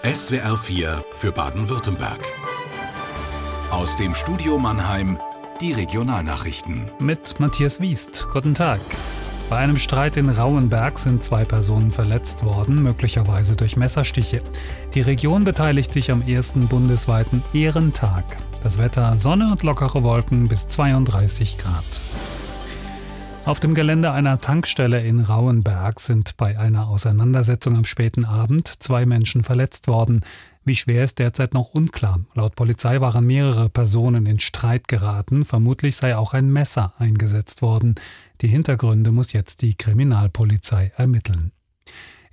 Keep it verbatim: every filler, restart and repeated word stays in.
S W R vier für Baden-Württemberg. Aus dem Studio Mannheim die Regionalnachrichten. Mit Matthias Wiest. Guten Tag. Bei einem Streit in Rauenberg sind zwei Personen verletzt worden, möglicherweise durch Messerstiche. Die Region beteiligt sich am ersten bundesweiten Ehrentag. Das Wetter: Sonne und lockere Wolken bis zweiunddreißig Grad. Auf dem Gelände einer Tankstelle in Rauenberg sind bei einer Auseinandersetzung am späten Abend zwei Menschen verletzt worden. Wie schwer ist derzeit noch unklar. Laut Polizei waren mehrere Personen in Streit geraten. Vermutlich sei auch ein Messer eingesetzt worden. Die Hintergründe muss jetzt die Kriminalpolizei ermitteln.